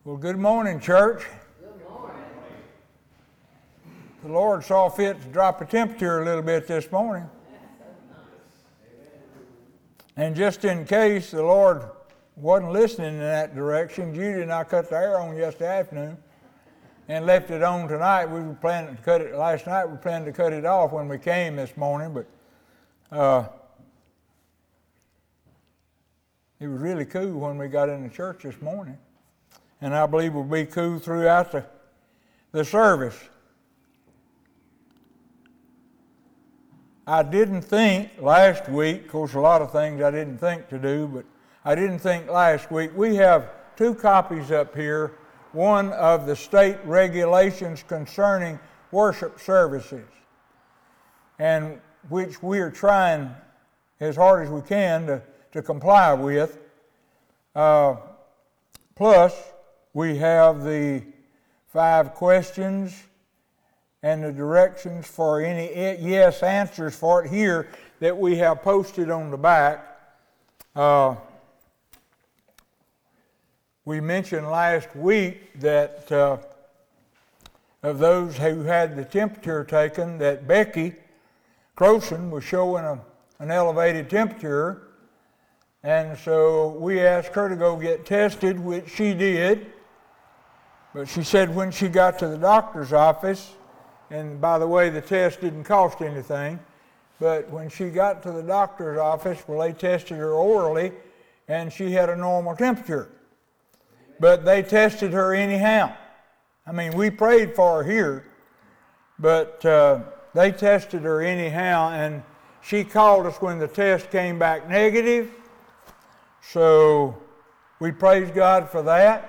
Well, good morning, church. Good morning. The Lord saw fit to drop the temperature a little bit this morning. And just in case the Lord wasn't listening in that direction, Judy and I cut the air on yesterday afternoon and left it on tonight. We were planning to cut it last night. We planned to cut it off when we came this morning, but it was really cool when we got in the church this morning. And I believe will be cool throughout the service. I didn't think last week, of course a lot of things I didn't think to do, but I didn't think last week. We have two copies up here, one of the state regulations concerning worship services, and which we are trying as hard as we can to comply with. Plus, we have the 5 questions and the directions for any yes answers for it here that we have posted on the back. We mentioned last week that of those who had the temperature taken, that Becky Croson was showing an elevated temperature, and so we asked her to go get tested, which she did. But she said when she got to the doctor's office, and by the way, the test didn't cost anything, but when she got to the doctor's office, well, they tested her orally, and she had a normal temperature. But they tested her anyhow. I mean, we prayed for her here, but they tested her anyhow, and she called us when the test came back negative. So we praise God for that.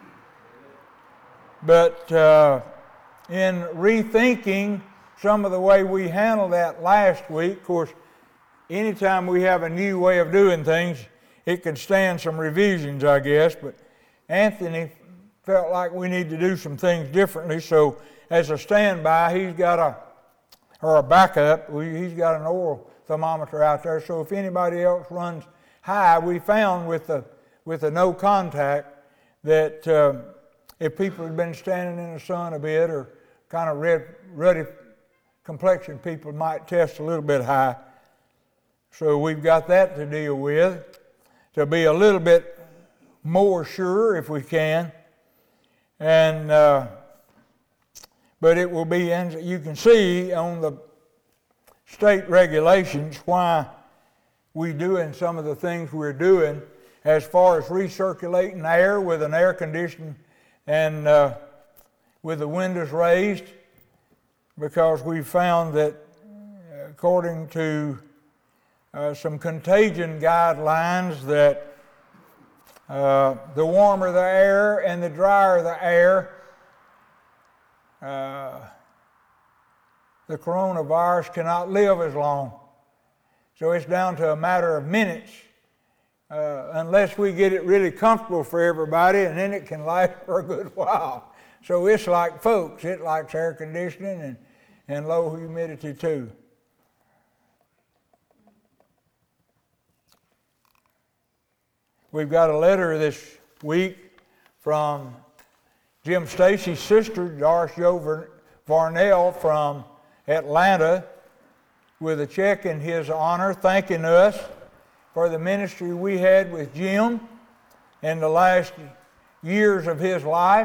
But in rethinking some of the way we handled that last week, of course, anytime we have a new way of doing things, it can stand some revisions, I guess. But Anthony felt like we need to do some things differently. So as a standby, he's got a backup. He's got an oral thermometer out there. So if anybody else runs high, we found with the no contact that if people had been standing in the sun a bit or kind of ruddy complexion, people might test a little bit high. So we've got that to deal with, to be a little bit more sure if we can. And but it will be, and you can see on the state regulations why we're doing some of the things we're doing as far as recirculating air with an air conditioner and with the windows raised, because we found that according to some contagion guidelines that the warmer the air and the drier the air, the coronavirus cannot live as long. So it's down to a matter of minutes unless we get it really comfortable for everybody, and then it can last for a good while. So it's like folks, it likes air conditioning and low humidity too. We've got a letter this week from Jim Stacy's sister, Doris Jo Varnell from Atlanta, with a check in his honor, thanking us for the ministry we had with Jim in the last years of his life,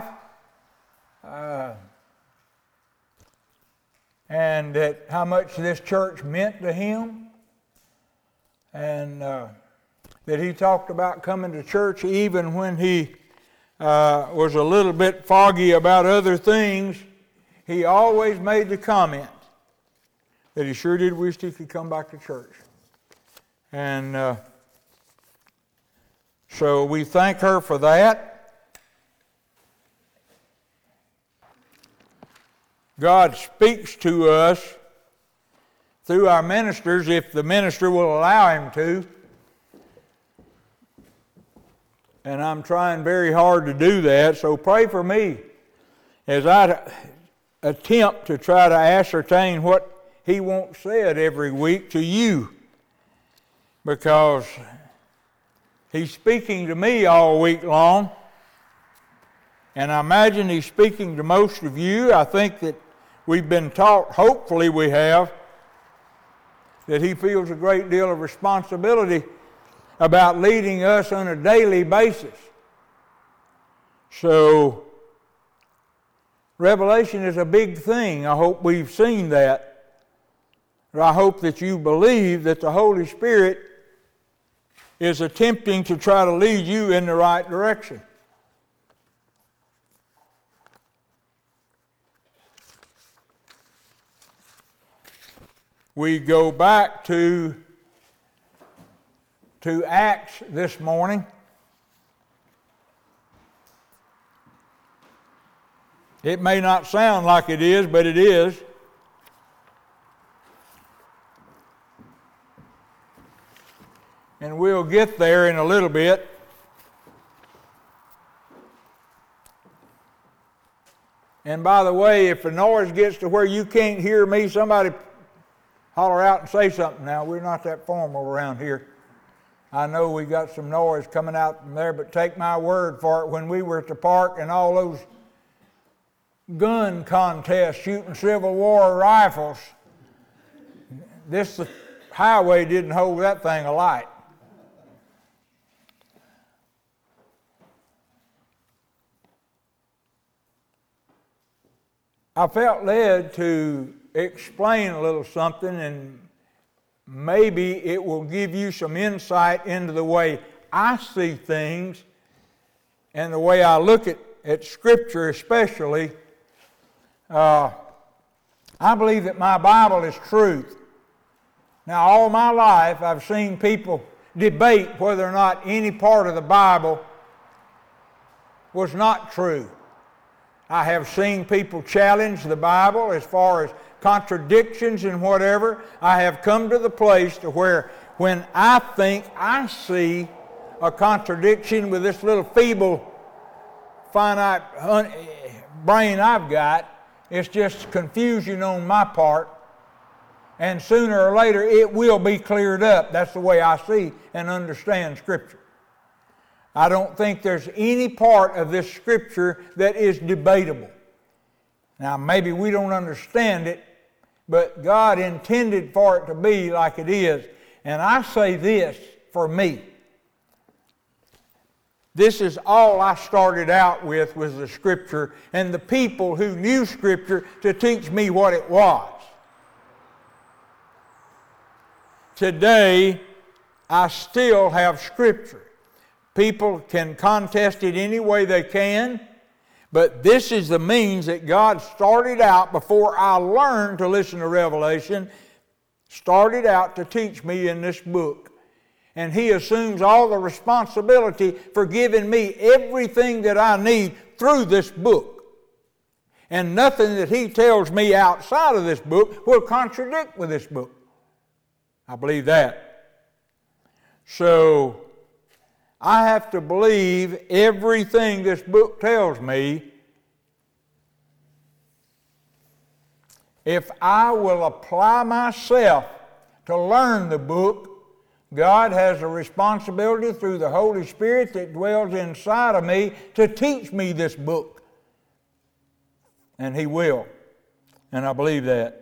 and that how much this church meant to him, and that he talked about coming to church even when he was a little bit foggy about other things. He always made the comment that he sure did wish he could come back to church. And so we thank her for that. God speaks to us through our ministers if the minister will allow him to. And I'm trying very hard to do that, so pray for me as I attempt to try to ascertain what he wants said every week to you, because he's speaking to me all week long, And I imagine he's speaking to most of you. I think that we've been taught, hopefully we have, that he feels a great deal of responsibility about leading us on a daily basis. So, Revelation is a big thing. I hope we've seen that. I hope that you believe that the Holy Spirit is attempting to try to lead you in the right direction. We go back to Acts this morning. It may not sound like it is, but it is. And we'll get there in a little bit. And by the way, if the noise gets to where you can't hear me, somebody holler out and say something now. We're not that formal around here. I know we got some noise coming out from there, but take my word for it, when we were at the park and all those gun contests shooting Civil War rifles, the highway didn't hold that thing alight. I felt led to explain a little something, and maybe it will give you some insight into the way I see things and the way I look at Scripture especially. I believe that my Bible is truth. Now, all my life I've seen people debate whether or not any part of the Bible was not true. I have seen people challenge the Bible as far as contradictions and whatever. I have come to the place to where when I think I see a contradiction with this little feeble, finite brain I've got, it's just confusion on my part, and sooner or later it will be cleared up. That's the way I see and understand Scripture. I don't think there's any part of this Scripture that is debatable. Now, maybe we don't understand it, but God intended for it to be like it is. And I say this for me. This is all I started out with, was the Scripture and the people who knew Scripture to teach me what it was. Today, I still have Scripture. People can contest it any way they can, but this is the means that God started out before I learned to listen to Revelation, started out to teach me in this book. And He assumes all the responsibility for giving me everything that I need through this book. And nothing that He tells me outside of this book will contradict with this book. I believe that. So, I have to believe everything this book tells me if I will apply myself to learn the book. God has a responsibility through the Holy Spirit that dwells inside of me to teach me this book. And He will. And I believe that.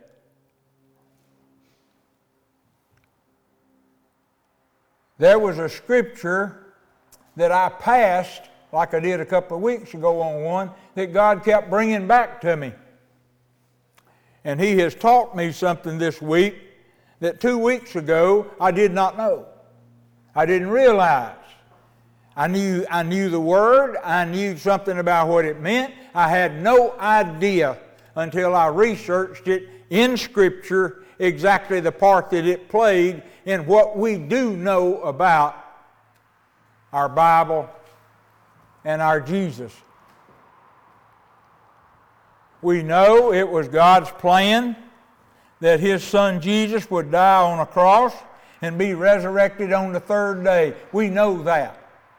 There was a scripture that I passed, like I did a couple of weeks ago on one, that God kept bringing back to me. And He has taught me something this week that 2 weeks ago I did not know. I didn't realize. I knew the Word. I knew something about what it meant. I had no idea until I researched it in Scripture, exactly the part that it played in what we do know about our Bible and our Jesus. We know it was God's plan that His Son Jesus would die on a cross and be resurrected on the third day. We know that.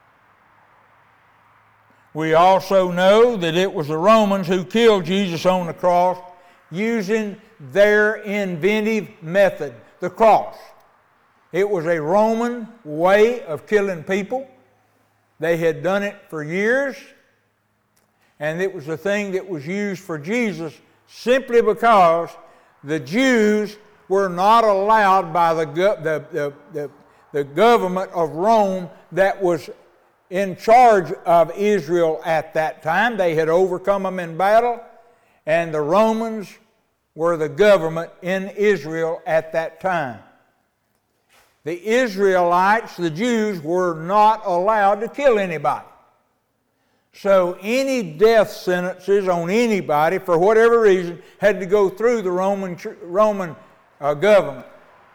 We also know that it was the Romans who killed Jesus on the cross using their inventive method, the cross. It was a Roman way of killing people. They had done it for years. And it was the thing that was used for Jesus simply because the Jews were not allowed by the government of Rome that was in charge of Israel at that time. They had overcome them in battle, and the Romans were the government in Israel at that time. The Israelites, the Jews, were not allowed to kill anybody. So any death sentences on anybody, for whatever reason, had to go through the Roman government.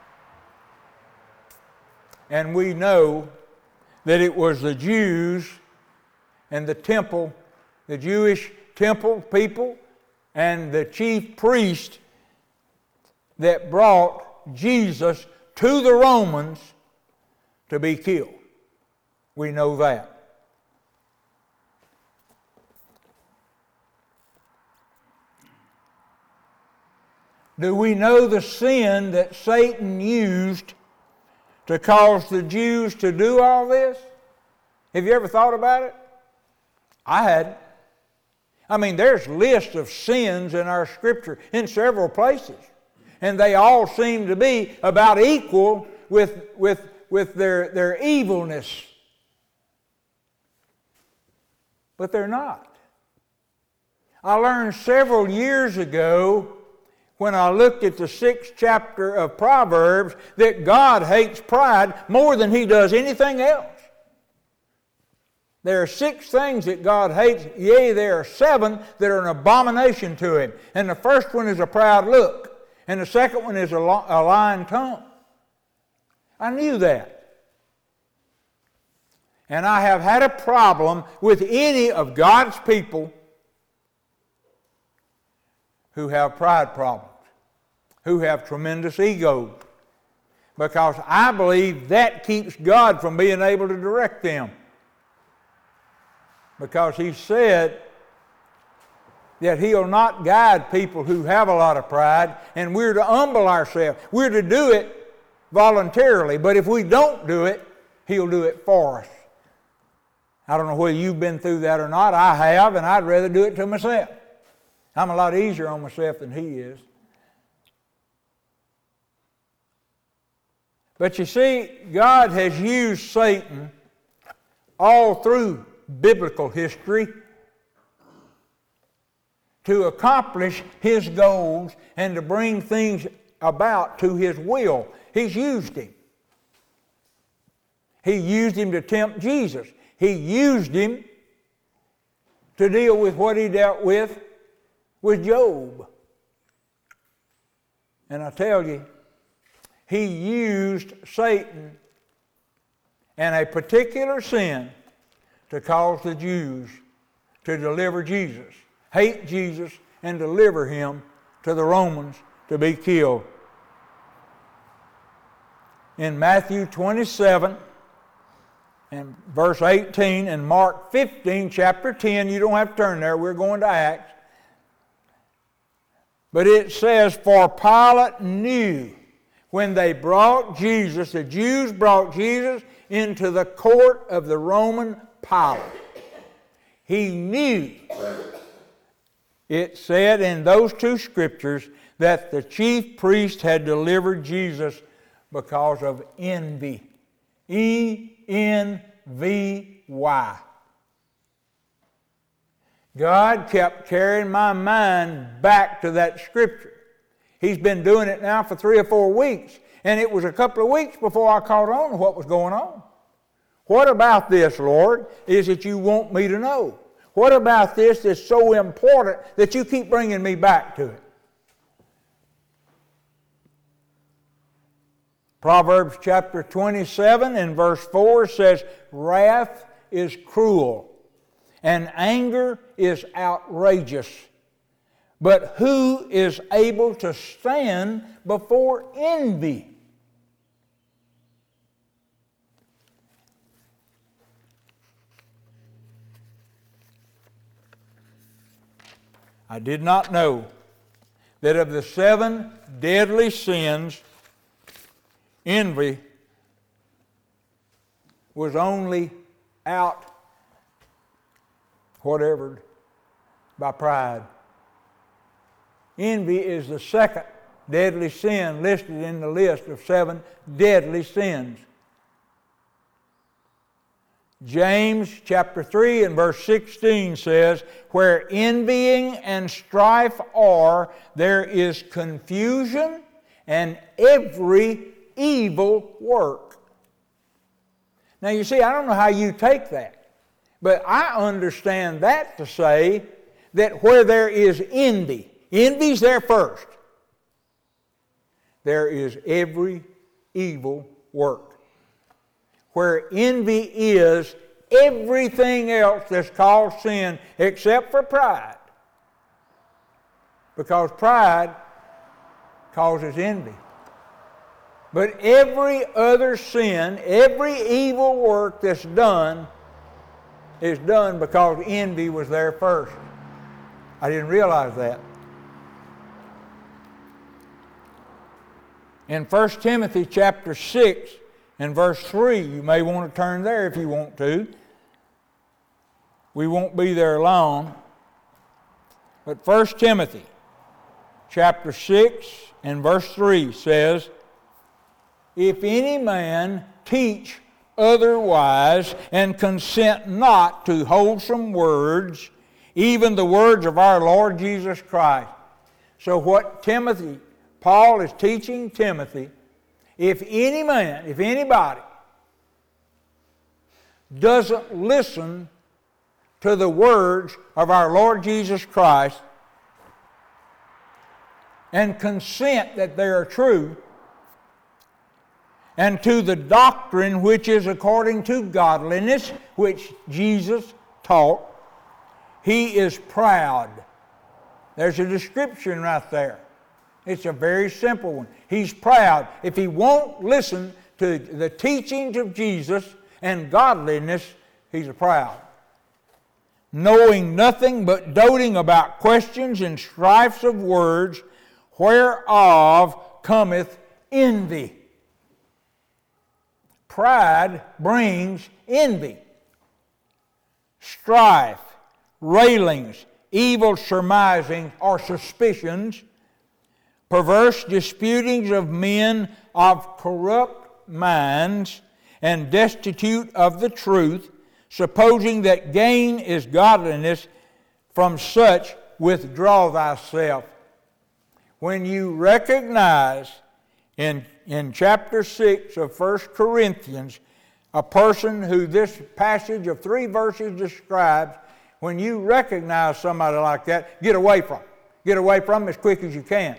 And we know that it was the Jews and the temple, the Jewish temple people, and the chief priest that brought Jesus to the Romans to be killed. We know that. Do we know the sin that Satan used to cause the Jews to do all this? Have you ever thought about it? I hadn't. I mean, there's lists of sins in our Scripture in several places, and they all seem to be about equal with their evilness. But they're not. I learned several years ago, when I looked at the 6th chapter of Proverbs, that God hates pride more than He does anything else. There are 6 things that God hates, yea, there are 7 that are an abomination to Him. And the first one is a proud look, and the second one is a lying tongue. I knew that. And I have had a problem with any of God's people who have pride problems, who have tremendous ego, because I believe that keeps God from being able to direct them. Because He said that He'll not guide people who have a lot of pride, and we're to humble ourselves. We're to do it voluntarily, but if we don't do it, He'll do it for us. I don't know whether you've been through that or not. I have, and I'd rather do it to myself. I'm a lot easier on myself than He is. But you see, God has used Satan all through biblical history to accomplish His goals and to bring things about to His will. He's used him. He used him to tempt Jesus. He used him to deal with what he dealt with Job. And I tell you, he used Satan and a particular sin to cause the Jews to deliver Jesus, hate Jesus, and deliver Him to the Romans to be killed. In Matthew 27 and verse 18 and Mark 15, chapter 10, you don't have to turn there, we're going to Acts. But it says, for Pilate knew when they brought Jesus, the Jews brought Jesus into the court of the Roman Pilate. He knew, it said in those 2 scriptures, that the chief priest had delivered Jesus because of envy. E-N-V-Y. God kept carrying my mind back to that scripture. He's been doing it now for 3 or 4 weeks, and it was a couple of weeks before I caught on to what was going on. What about this, Lord, is it you want me to know? What about this that's so important that you keep bringing me back to it? Proverbs chapter 27 and verse 4 says, wrath is cruel, and anger is outrageous. But who is able to stand before envy? I did not know that of the 7 deadly sins, envy was only out, by pride. Envy is the second deadly sin listed in the list of 7 deadly sins. James chapter 3 and verse 16 says, "Where envying and strife are, there is confusion and every evil work." Now you see, I don't know how you take that, but I understand that to say that where there is envy's there first, there is every evil work. Where envy is, everything else that's called sin except for pride. Because pride causes envy. But every other sin, every evil work that's done is done because envy was there first. I didn't realize that. In 1 Timothy chapter 6 and verse 3, you may want to turn there if you want to. We won't be there long. But 1 Timothy chapter 6 and verse 3 says, "If any man teach otherwise and consent not to wholesome words, even the words of our Lord Jesus Christ." So what Paul is teaching Timothy, if any man, if anybody doesn't listen to the words of our Lord Jesus Christ and consent that they are true, and to the doctrine which is according to godliness, which Jesus taught, he is proud. There's a description right there. It's a very simple one. He's proud. If he won't listen to the teachings of Jesus and godliness, he's proud. Knowing nothing but doting about questions and strifes of words, whereof cometh envy. Pride brings envy, strife, railings, evil surmising or suspicions, perverse disputings of men of corrupt minds and destitute of the truth, supposing that gain is godliness. From such withdraw thyself. When you recognize in chapter 6 of 1 Corinthians a person who this passage of 3 verses describes, when you recognize somebody like that, get away from them. Get away from them as quick as you can.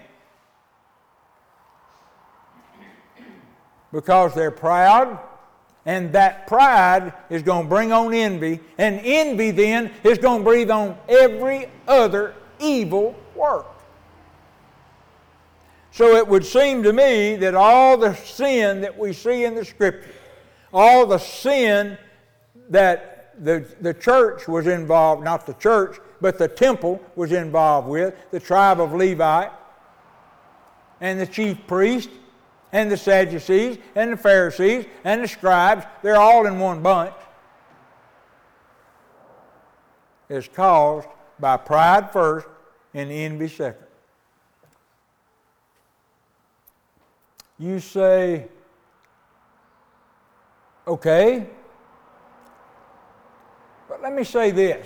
Because they're proud, and that pride is going to bring on envy, and envy then is going to breathe on every other evil work. So it would seem to me that all the sin that we see in the Scripture, all the sin that the church was involved, not the church, but the temple was involved with, the tribe of Levi, and the chief priest, and the Sadducees, and the Pharisees, and the scribes, they're all in one bunch, is caused by pride first and envy second. You say, okay, but let me say this.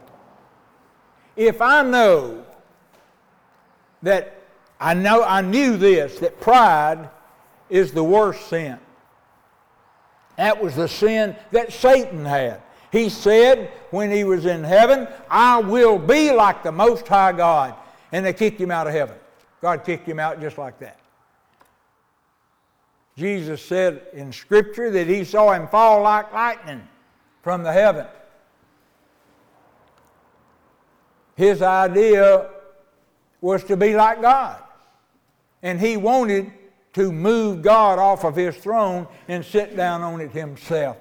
If I know that I knew this, that pride is the worst sin. That was the sin that Satan had. He said when he was in heaven, I will be like the Most High God. And they kicked him out of heaven. God kicked him out just like that. Jesus said in Scripture that he saw him fall like lightning from the heaven. His idea was to be like God. And he wanted to move God off of his throne and sit down on it himself.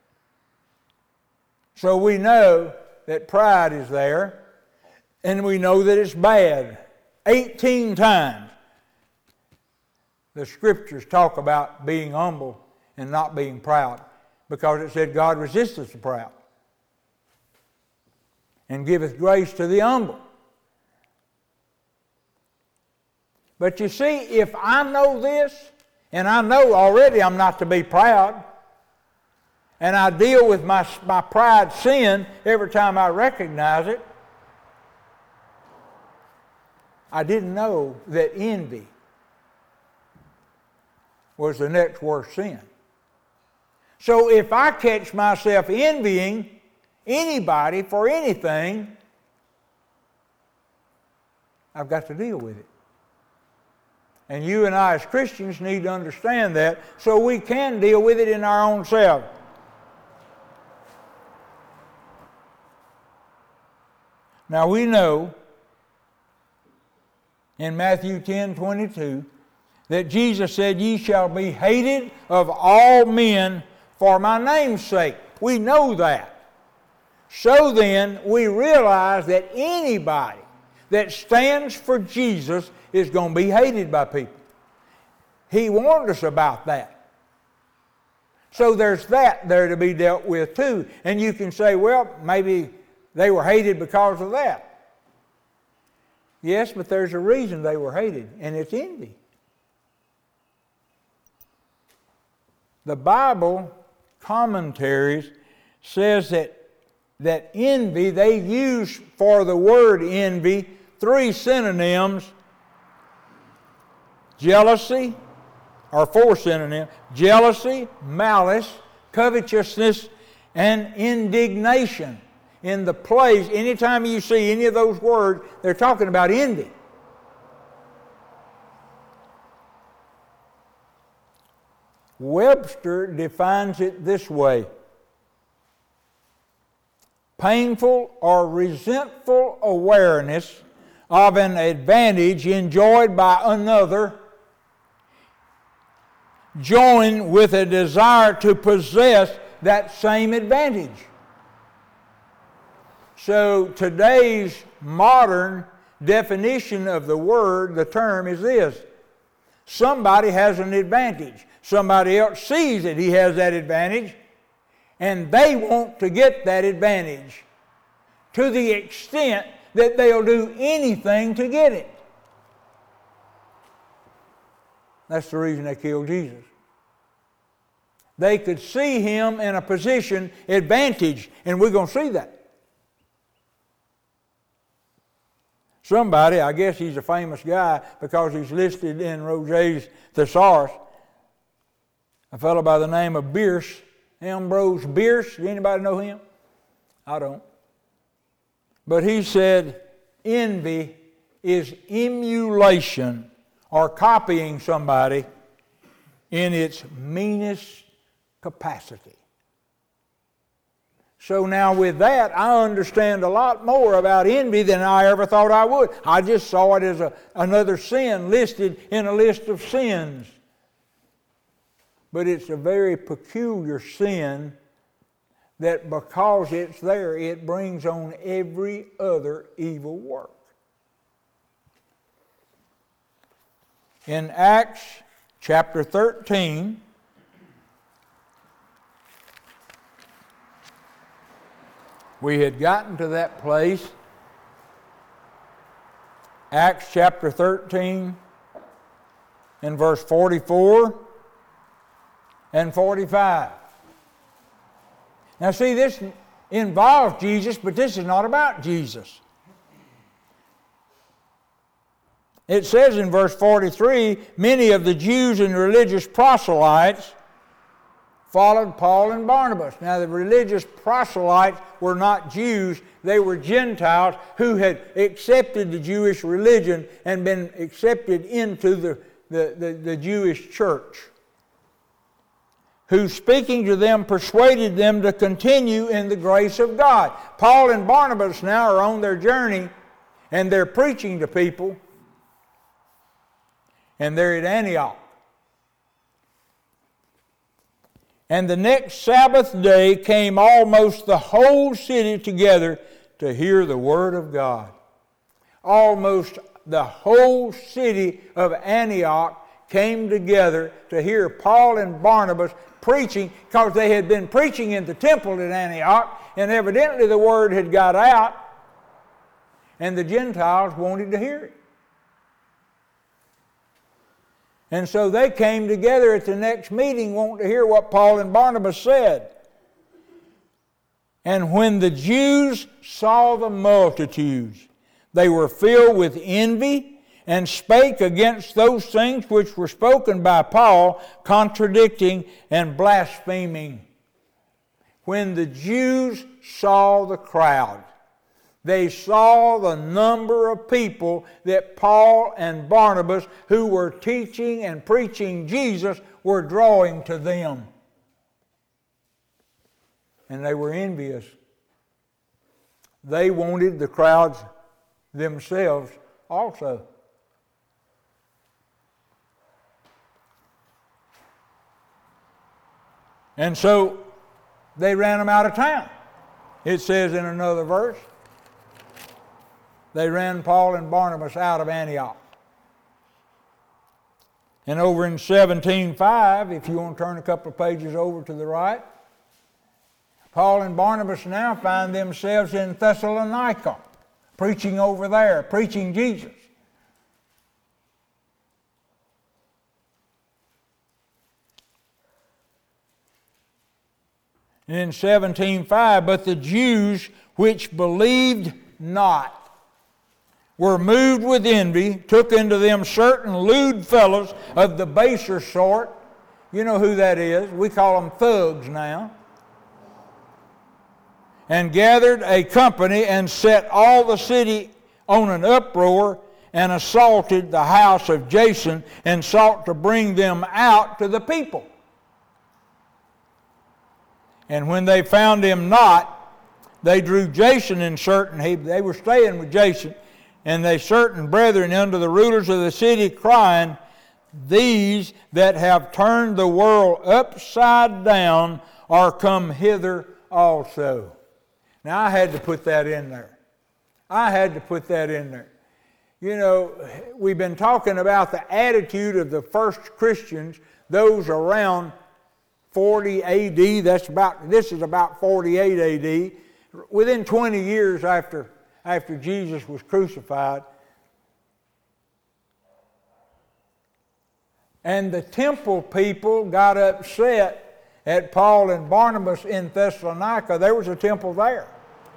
So we know that pride is there, and we know that it's bad. 18 times the Scriptures talk about being humble and not being proud, because it said God resisteth the proud. and giveth grace to the humble. But you see, if I know this, and I know already I'm not to be proud, and I deal with my pride sin every time I recognize it, I didn't know that envy was the next worst sin. So if I catch myself envying anybody for anything, I've got to deal with it. And you and I as Christians need to understand that so we can deal with it in our own self. Now we know in Matthew 10:22 that Jesus said, "Ye shall be hated of all men for my name's sake." We know that. So then we realize that anybody that stands for Jesus is going to be hated by people. He warned us about that. So there's that there to be dealt with too. And you can say, well, maybe they were hated because of that. Yes, but there's a reason they were hated, and it's envy. The Bible commentaries says that envy, they use for the word envy 3 synonyms: jealousy, or 4 synonyms: jealousy, malice, covetousness, and indignation. In the place, anytime you see any of those words, they're talking about envy. Webster defines it this way: painful or resentful awareness of an advantage enjoyed by another, joined with a desire to possess that same advantage. So today's modern definition of the word, the term, is this: somebody has an advantage. Somebody else sees that he has that advantage, and they want to get that advantage to the extent that they'll do anything to get it. That's the reason they killed Jesus. They could see him in a position advantage, and we're going to see that. Somebody, I guess he's a famous guy because he's listed in Roget's Thesaurus, a fellow by the name of Bierce, Ambrose Bierce. Does anybody know him? I don't. But he said, envy is emulation or copying somebody in its meanest capacity. So now with that, I understand a lot more about envy than I ever thought I would. I just saw it as another sin listed in a list of sins. But it's a very peculiar sin that because it's there, it brings on every other evil work. In Acts chapter 13, we had gotten to that place. Acts chapter 13 and verse 44 and 45. Now see, this involves Jesus, but this is not about Jesus. It says in verse 43, many of the Jews and religious proselytes followed Paul and Barnabas. Now the religious proselytes were not Jews, they were Gentiles who had accepted the Jewish religion and been accepted into the Jewish church, who speaking to them persuaded them to continue in the grace of God. Paul and Barnabas now are on their journey and they're preaching to people, and they're at Antioch. And the next Sabbath day came almost the whole city together to hear the word of God. Almost the whole city of Antioch came together to hear Paul and Barnabas preaching, because they had been preaching in the temple at Antioch, and evidently the word had got out, and the Gentiles wanted to hear it. And so they came together at the next meeting wanting to hear what Paul and Barnabas said. And when the Jews saw the multitudes, they were filled with envy and spake against those things which were spoken by Paul, contradicting and blaspheming. When the Jews saw the crowd, they saw the number of people that Paul and Barnabas, who were teaching and preaching Jesus, were drawing to them. And they were envious. They wanted the crowds themselves also. And so they ran them out of town. It says in another verse, they ran Paul and Barnabas out of Antioch. And over in 17:5, if you want to turn a couple of pages over to the right, Paul and Barnabas now find themselves in Thessalonica, preaching over there, preaching Jesus. And in 17:5, but the Jews which believed not were moved with envy, took unto them certain lewd fellows of the baser sort. You know who that is. We call them thugs now. And gathered a company and set all the city on an uproar and assaulted the house of Jason and sought to bring them out to the people. And when they found him not, they drew Jason and certain, they were staying with Jason, and they certain brethren unto the rulers of the city, crying, these that have turned the world upside down are come hither also. Now I had to put that in there. You know, we've been talking about the attitude of the first Christians, those around 40 AD. This is about 48 AD. Within 20 years after Jesus was crucified. And the temple people got upset at Paul and Barnabas in Thessalonica. There was a temple there.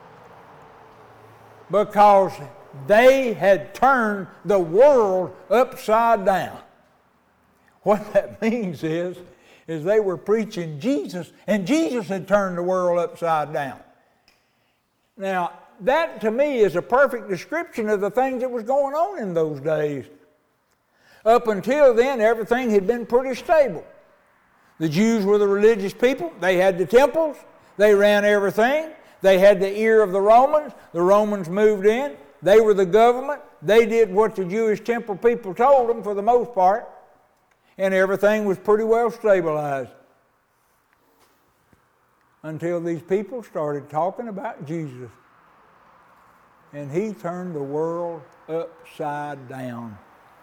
Because they had turned the world upside down. What that means is they were preaching Jesus, and Jesus had turned the world upside down. Now, that to me is a perfect description of the things that was going on in those days. Up until then, everything had been pretty stable. The Jews were the religious people. They had the temples. They ran everything. They had the ear of the Romans. The Romans moved in. They were the government. They did what the Jewish temple people told them for the most part. And everything was pretty well stabilized. Until these people started talking about Jesus. And he turned the world upside down.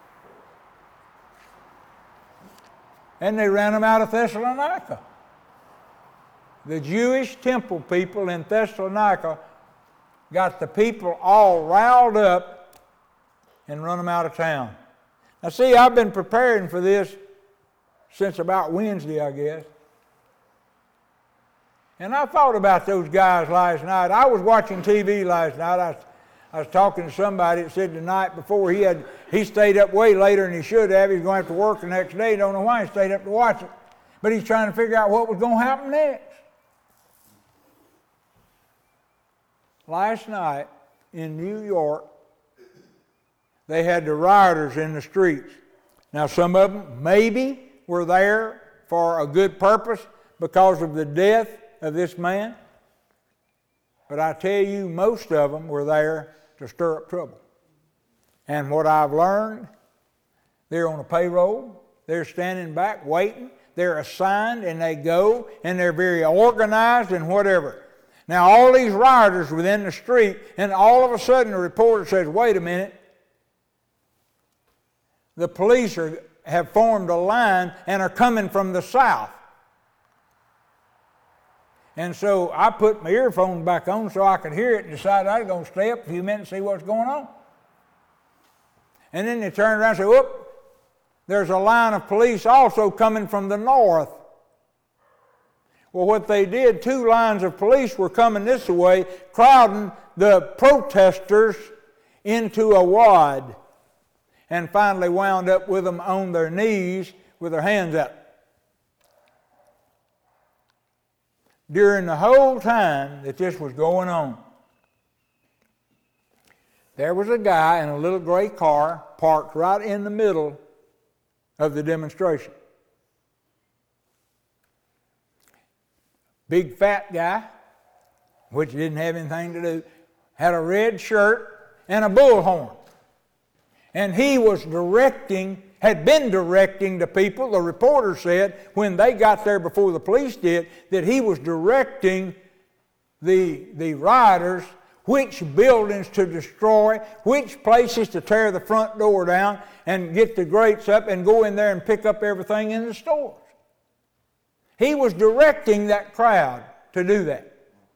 And they ran them out of Thessalonica. The Jewish temple people in Thessalonica got the people all riled up and run them out of town. Now see, I've been preparing for this since about Wednesday, I guess. And I thought about those guys last night. I was watching TV last night. I was talking to somebody that said the night before he stayed up way later than he should have. He's going to have to work the next day. Don't know why he stayed up to watch it. But he's trying to figure out what was going to happen next. Last night in New York, they had the rioters in the streets. Now some of them maybe were there for a good purpose because of the death of this man. But I tell you, most of them were there to stir up trouble. And what I've learned, they're on a payroll, they're standing back waiting, they're assigned and they go, and they're very organized and whatever. Now all these rioters within the street, and all of a sudden the reporter says, wait a minute, the police have formed a line and are coming from the south. And so I put my earphones back on so I could hear it and decided I was going to stay up a few minutes and see what's going on. And then they turned around and said, whoop, there's a line of police also coming from the north. Well, what they did, 2 lines of police were coming this way, crowding the protesters into a wad, and finally wound up with them on their knees with their hands up. During the whole time that this was going on, there was a guy in a little gray car parked right in the middle of the demonstration. Big fat guy, which didn't have anything to do, had a red shirt and a bullhorn. And he was had been directing the people. The reporter said when they got there before the police did, that he was directing the rioters which buildings to destroy, which places to tear the front door down and get the grates up and go in there and pick up everything in the stores. He was directing that crowd to do that.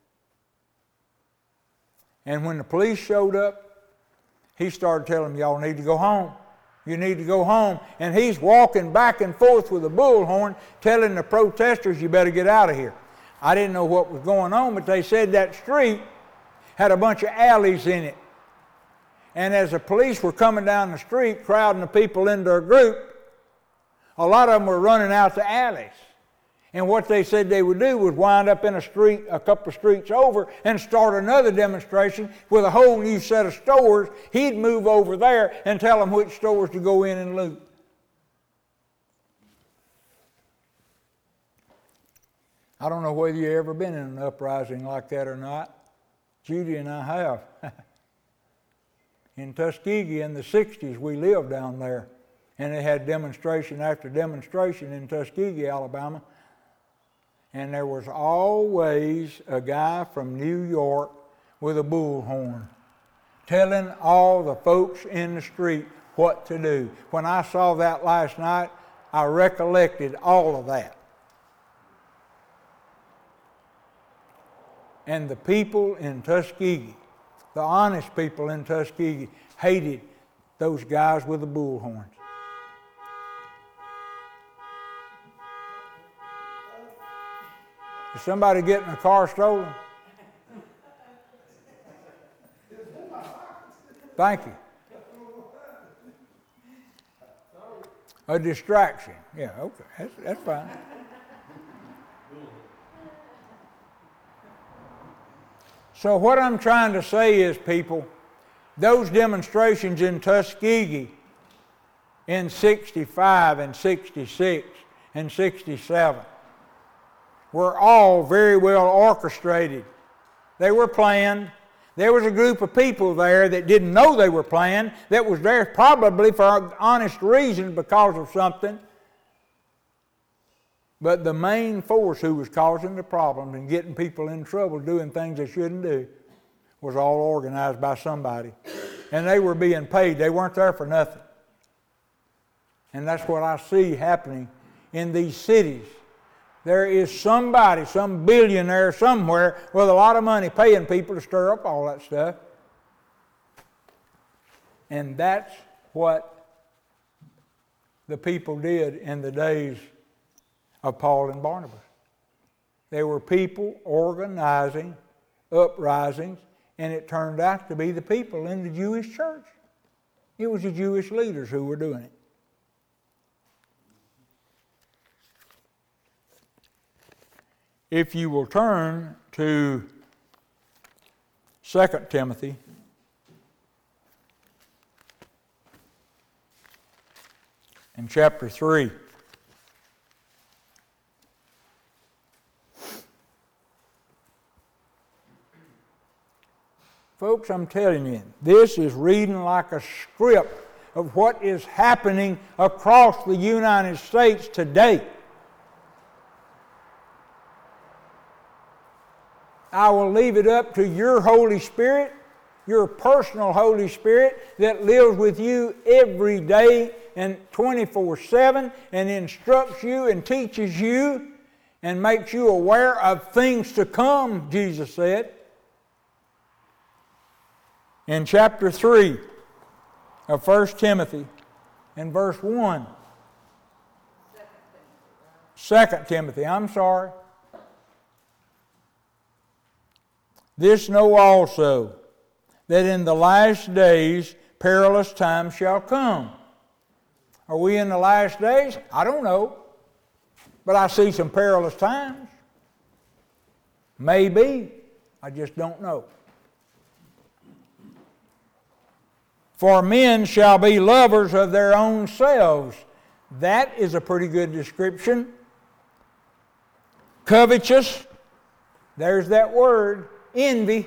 And when the police showed up, he started telling them, y'all need to go home. You need to go home. And he's walking back and forth with a bullhorn telling the protesters, you better get out of here. I didn't know what was going on, but they said that street had a bunch of alleys in it. And as the police were coming down the street, crowding the people into a group, a lot of them were running out the alleys. And what they said they would do was wind up in a street, a couple of streets over, and start another demonstration with a whole new set of stores. He'd move over there and tell them which stores to go in and loot. I don't know whether you've ever been in an uprising like that or not. Judy and I have. In Tuskegee in the 60s, we lived down there. And they had demonstration after demonstration in Tuskegee, Alabama. And there was always a guy from New York with a bullhorn telling all the folks in the street what to do. When I saw that last night, I recollected all of that. And the people in Tuskegee, the honest people in Tuskegee, hated those guys with the bullhorns. Is somebody getting a car stolen? Thank you. A distraction. Yeah, okay, that's fine. So what I'm trying to say is, people, those demonstrations in Tuskegee in 65 and 66 and 67 were all very well orchestrated. They were planned. There was a group of people there that didn't know they were planned, that was there probably for honest reasons because of something. But the main force who was causing the problem and getting people in trouble doing things they shouldn't do was all organized by somebody. And they were being paid. They weren't there for nothing. And that's what I see happening in these cities. There is somebody, some billionaire somewhere with a lot of money paying people to stir up all that stuff. And that's what the people did in the days of Paul and Barnabas. There were people organizing uprisings, and it turned out to be the people in the Jewish church. It was the Jewish leaders who were doing it. If you will turn to 2 Timothy in chapter 3. Folks, I'm telling you, this is reading like a script of what is happening across the United States today. I will leave it up to your Holy Spirit, your personal Holy Spirit that lives with you every day and 24/7 and instructs you and teaches you and makes you aware of things to come, Jesus said. In chapter 3 of 1 Timothy, in verse 1. 2 Timothy, I'm sorry. This know also, that in the last days perilous times shall come. Are we in the last days? I don't know. But I see some perilous times. Maybe. I just don't know. For men shall be lovers of their own selves. That is a pretty good description. Covetous. There's that word. Envy.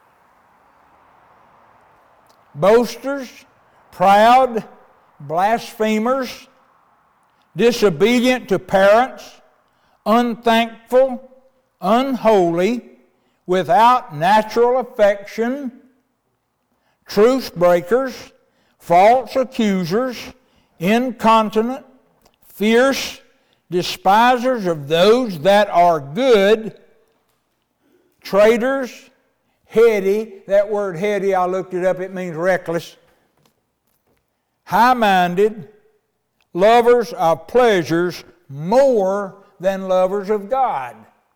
Boasters. Proud. Blasphemers. Disobedient to parents, unthankful, unholy, without natural affection, truce breakers, false accusers, incontinent, fierce, despisers of those that are good, traitors, heady. That word heady, I looked it up, it means reckless. High-minded, lovers of pleasures more than lovers of God.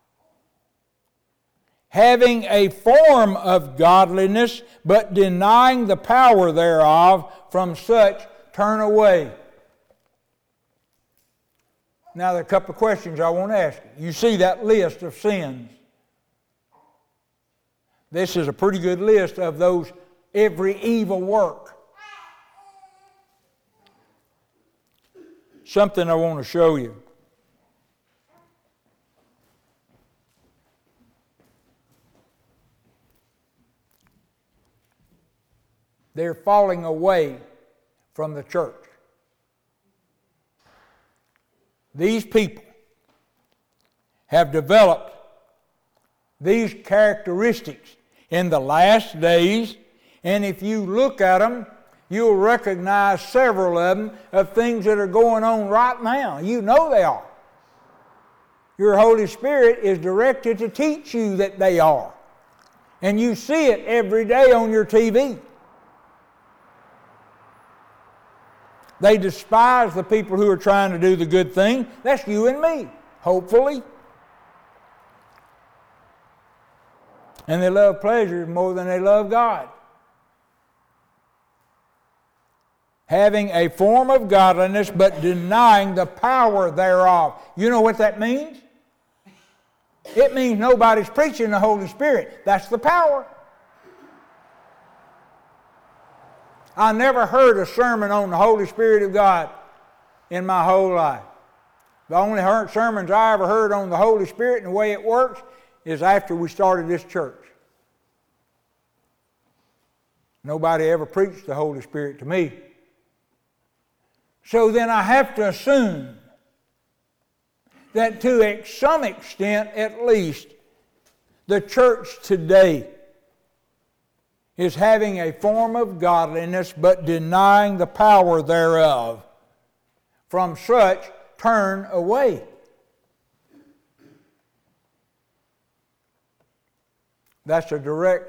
Having a form of godliness, but denying the power thereof, from such turn away. Now there are a couple of questions I want to ask you. You see that list of sins. This is a pretty good list of those, every evil work. Something I want to show you. They're falling away from the church. These people have developed these characteristics in the last days, and if you look at them, you'll recognize several of them of things that are going on right now. You know they are. Your Holy Spirit is directed to teach you that they are. And you see it every day on your TV. They despise the people who are trying to do the good thing. That's you and me, hopefully. And they love pleasure more than they love God. Having a form of godliness, but denying the power thereof. You know what that means? It means nobody's preaching the Holy Spirit. That's the power. I never heard a sermon on the Holy Spirit of God in my whole life. The only sermons I ever heard on the Holy Spirit and the way it works is after we started this church. Nobody ever preached the Holy Spirit to me. So then I have to assume that to some extent at least, the church today is having a form of godliness but denying the power thereof. From such turn away. That's a direct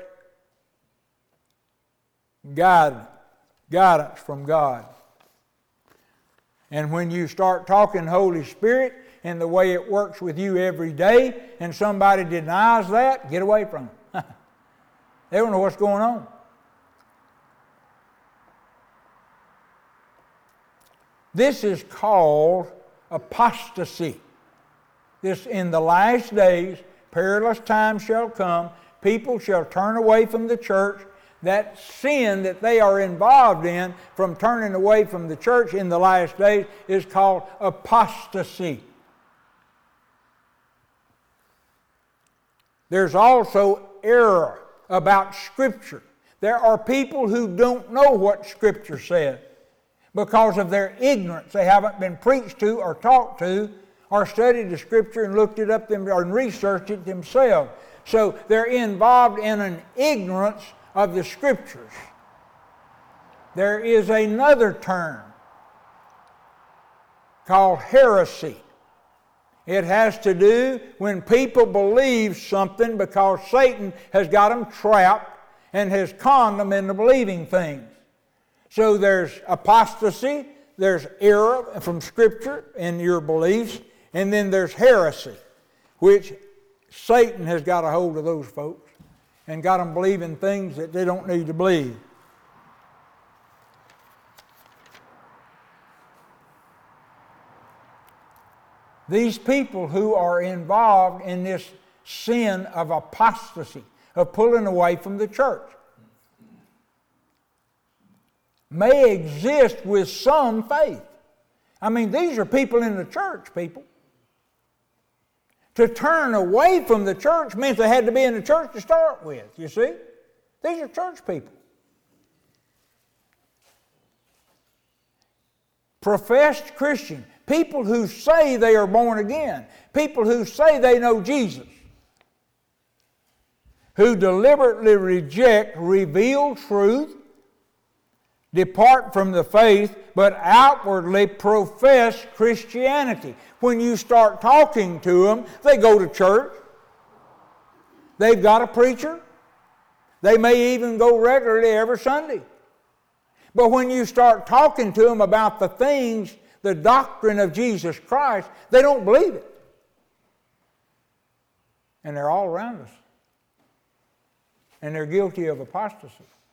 guidance from God. And when you start talking Holy Spirit and the way it works with you every day, and somebody denies that, get away from them. They don't know what's going on. This is called apostasy. This, in the last days, perilous times shall come. People shall turn away from the church. That sin that they are involved in from turning away from the church in the last days is called apostasy. There's also error about Scripture. There are people who don't know what Scripture says because of their ignorance. They haven't been preached to or taught to or studied the Scripture and looked it up and researched it themselves. So they're involved in an ignorance of the Scriptures. There is another term called heresy. It has to do when people believe something because Satan has got them trapped and has conned them into believing things. So there's apostasy, there's error from Scripture in your beliefs, and then there's heresy, which Satan has got a hold of those folks and got them believing things that they don't need to believe. These people who are involved in this sin of apostasy, of pulling away from the church, may exist with some faith. I mean, these are people in the church, people. To turn away from the church meant they had to be in the church to start with, you see? These are church people. Professed Christian, people who say they are born again, people who say they know Jesus, who deliberately reject revealed truth, depart from the faith, but outwardly profess Christianity. When you start talking to them, they go to church. They've got a preacher. They may even go regularly every Sunday. But when you start talking to them about the things, the doctrine of Jesus Christ, they don't believe it. And they're all around us. And they're guilty of apostasy.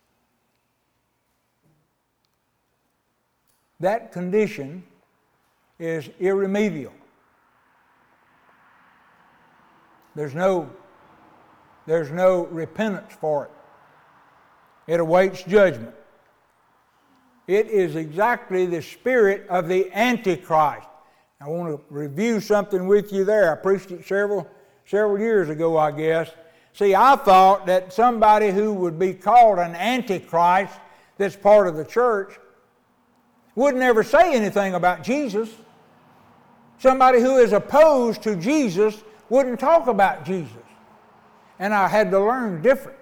That condition is irremediable. There's no repentance for it. It awaits judgment. It is exactly the spirit of the Antichrist. I want to review something with you there. I preached it several years ago, I guess. See, I thought that somebody who would be called an Antichrist that's part of the church wouldn't ever say anything about Jesus. Somebody who is opposed to Jesus wouldn't talk about Jesus. And I had to learn different.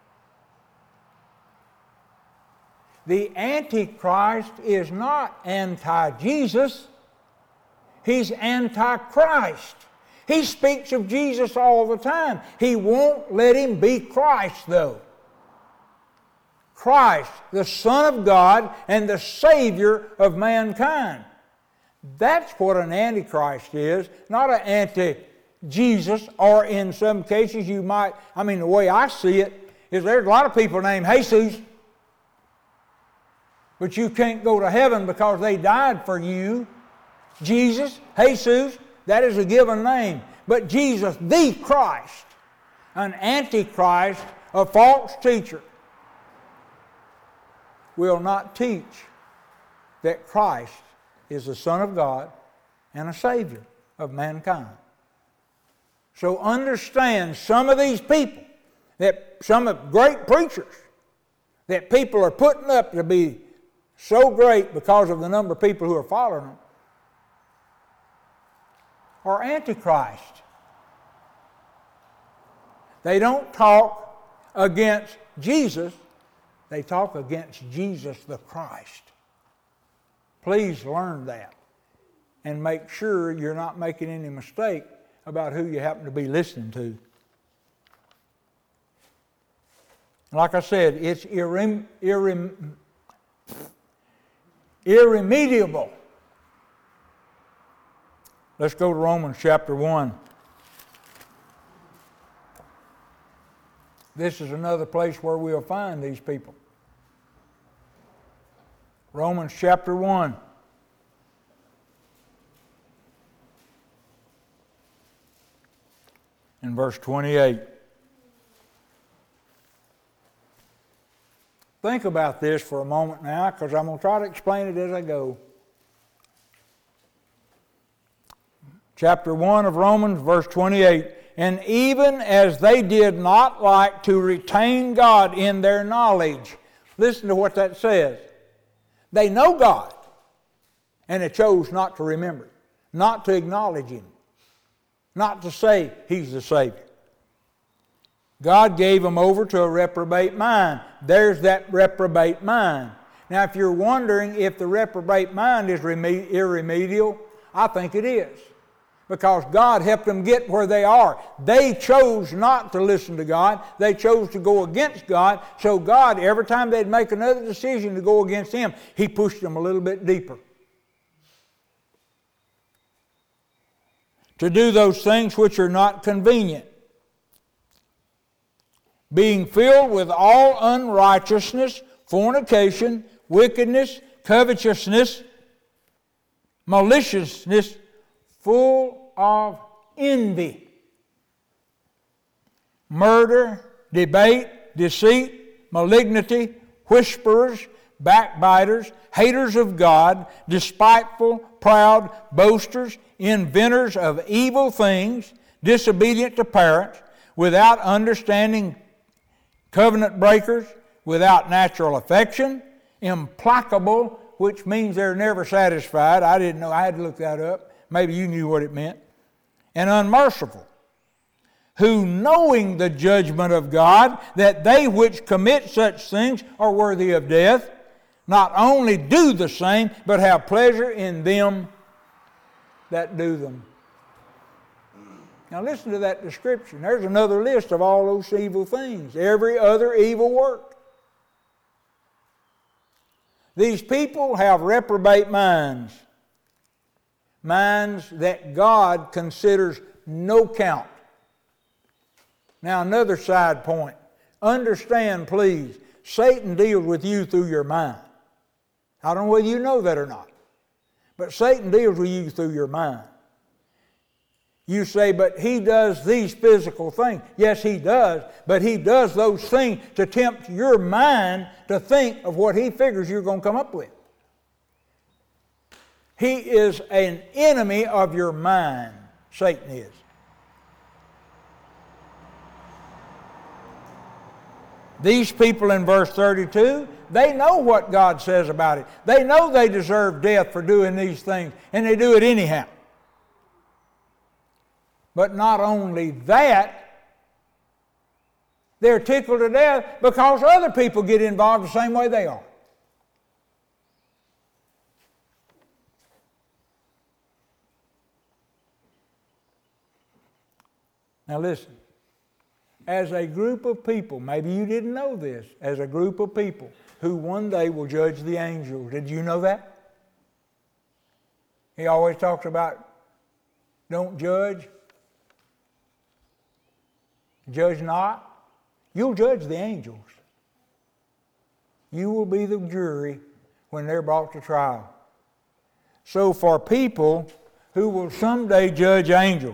The Antichrist is not anti-Jesus. He's anti-Christ. He speaks of Jesus all the time. He won't let him be Christ, though. Christ, the Son of God and the Savior of mankind. That's what an Antichrist is, not an anti-Jesus, or in some cases the way I see it is there's a lot of people named Jesus, but you can't go to heaven because they died for you. Jesus, Jesus, that is a given name. But Jesus, the Christ, an Antichrist, a false teacher, will not teach that Christ is the Son of God and a Savior of mankind. So understand some of these people, some of great preachers, that people are putting up to be so great because of the number of people who are following them, are Antichrist. They don't talk against Jesus. They talk against Jesus the Christ. Please learn that and make sure you're not making any mistake about who you happen to be listening to. Like I said, it's irremediable. Let's go to Romans chapter 1. This is another place where we'll find these people. Romans chapter 1. In verse 28. Think about this for a moment now, because I'm going to try to explain it as I go. Chapter 1 of Romans, verse 28. And even as they did not like to retain God in their knowledge. Listen to what that says. They know God, and they chose not to remember it, not to acknowledge Him, not to say He's the Savior. God gave them over to a reprobate mind. There's that reprobate mind. Now, if you're wondering if the reprobate mind is irremediable, I think it is. because God helped them get where they are. They chose not to listen to God. They chose to go against God. So God, every time they'd make another decision to go against Him, He pushed them a little bit deeper. To do those things which are not convenient. Being filled with all unrighteousness, fornication, wickedness, covetousness, maliciousness, full of envy, murder, debate, deceit, malignity, whisperers, backbiters, haters of God, despiteful, proud, boasters, inventors of evil things, disobedient to parents, without understanding, covenant breakers, without natural affection, implacable, which means they're never satisfied. I didn't know. I had to look that up. Maybe you knew what it meant. And unmerciful, who knowing the judgment of God, that they which commit such things are worthy of death, not only do the same, but have pleasure in them that do them. Now listen to that description. There's another list of all those evil things. Every other evil work. These people have reprobate minds. Minds that God considers no count. Now another side point. Understand, please, Satan deals with you through your mind. I don't know whether you know that or not. But Satan deals with you through your mind. You say, but he does these physical things. Yes, he does. But he does those things to tempt your mind to think of what he figures you're going to come up with. He is an enemy of your mind. Satan is. These people in verse 32, they know what God says about it. They know they deserve death for doing these things, and they do it anyhow. But not only that, they're tickled to death because other people get involved the same way they are. Now listen, as a group of people, maybe you didn't know this, as a group of people who one day will judge the angels. Did you know that? He always talks about don't judge. Judge not. You'll judge the angels. You will be the jury when they're brought to trial. So for people who will someday judge angels,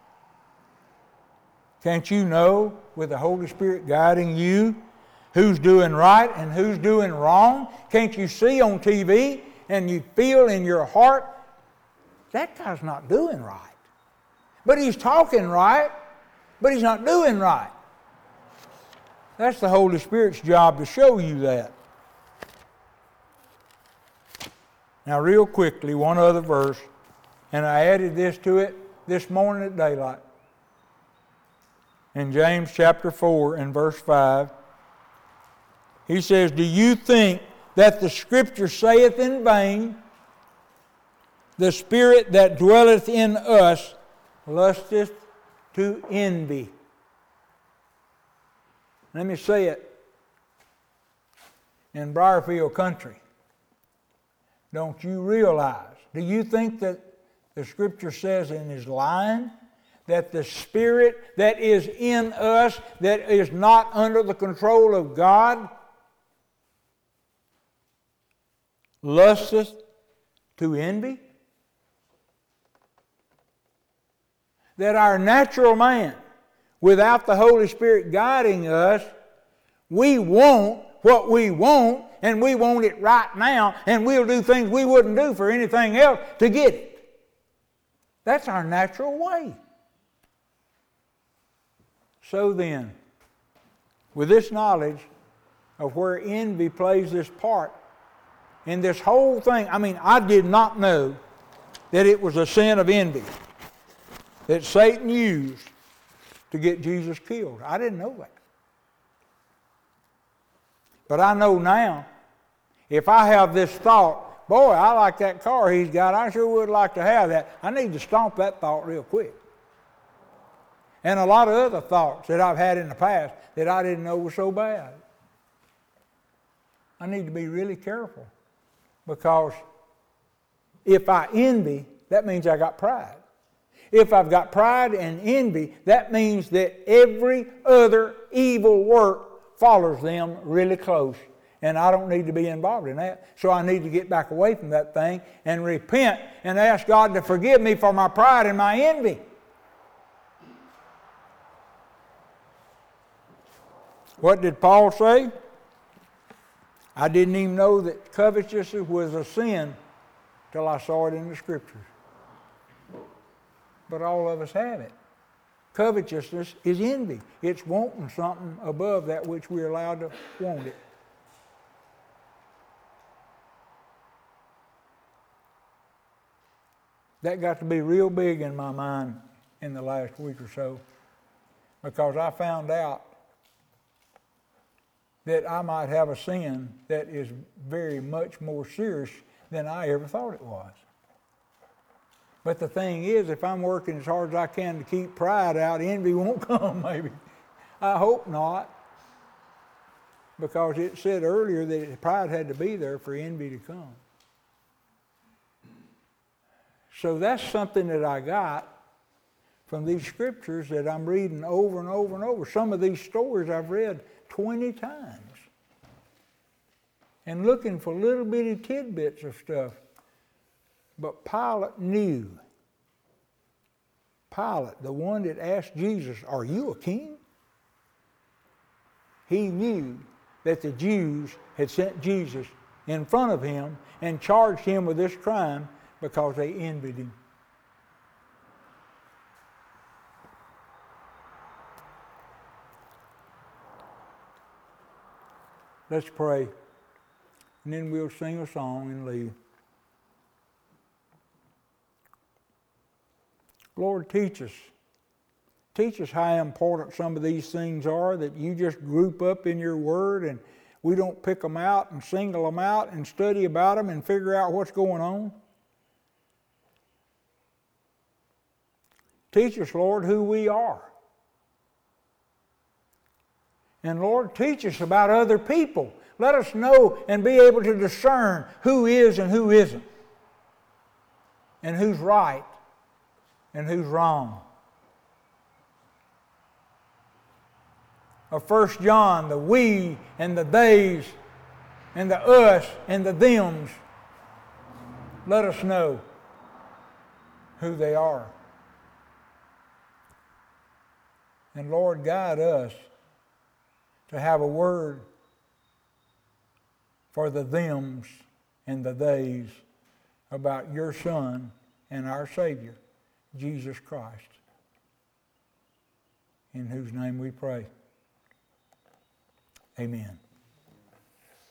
can't you know, with the Holy Spirit guiding you, who's doing right and who's doing wrong? Can't you see on TV and you feel in your heart, that guy's not doing right. But he's talking right, but he's not doing right. That's the Holy Spirit's job to show you that. Now real quickly, one other verse, and I added this to it this morning at daylight. In James chapter 4 and verse 5, he says, do you think that the Scripture saith in vain, the Spirit that dwelleth in us lusteth to envy? Let me say it in Briarfield country. Don't you realize, do you think that the Scripture says in his line that the Spirit that is in us, that is not under the control of God, lusteth to envy? That our natural man, without the Holy Spirit guiding us, we want what we want, and we want it right now, and we'll do things we wouldn't do for anything else to get it. That's our natural way. So then, with this knowledge of where envy plays this part in this whole thing, I did not know that it was a sin of envy that Satan used to get Jesus killed. I didn't know that. But I know now, if I have this thought, boy, I like that car he's got. I sure would like to have that. I need to stomp that thought real quick. And a lot of other thoughts that I've had in the past that I didn't know were so bad. I need to be really careful, because if I envy, that means I got pride. If I've got pride and envy, that means that every other evil work follows them really close. And I don't need to be involved in that. So I need to get back away from that thing and repent and ask God to forgive me for my pride and my envy. What did Paul say? I didn't even know that covetousness was a sin till I saw it in the Scriptures. But all of us have it. Covetousness is envy. It's wanting something above that which we're allowed to want it. That got to be real big in my mind in the last week or so, because I found out that I might have a sin that is very much more serious than I ever thought it was. But the thing is, if I'm working as hard as I can to keep pride out, envy won't come, maybe. I hope not. Because it said earlier that pride had to be there for envy to come. So that's something that I got from these scriptures that I'm reading over and over and over. Some of these stories I've read 20 times. And looking for little bitty tidbits of stuff. But Pilate knew. Pilate, the one that asked Jesus, "Are you a king?" He knew that the Jews had sent Jesus in front of him and charged him with this crime because they envied him. Let's pray, and then we'll sing a song and leave. Lord, teach us. Teach us how important some of these things are that you just group up in your word, and we don't pick them out and single them out and study about them and figure out what's going on. Teach us, Lord, who we are. And Lord, teach us about other people. Let us know and be able to discern who is and who isn't, and who's right and who's wrong. Of 1 John, the we and the theys and the us and the thems, let us know who they are. And Lord, guide us to have a word for the thems and the theys about your Son and our Savior, Jesus Christ, in whose name we pray. Amen.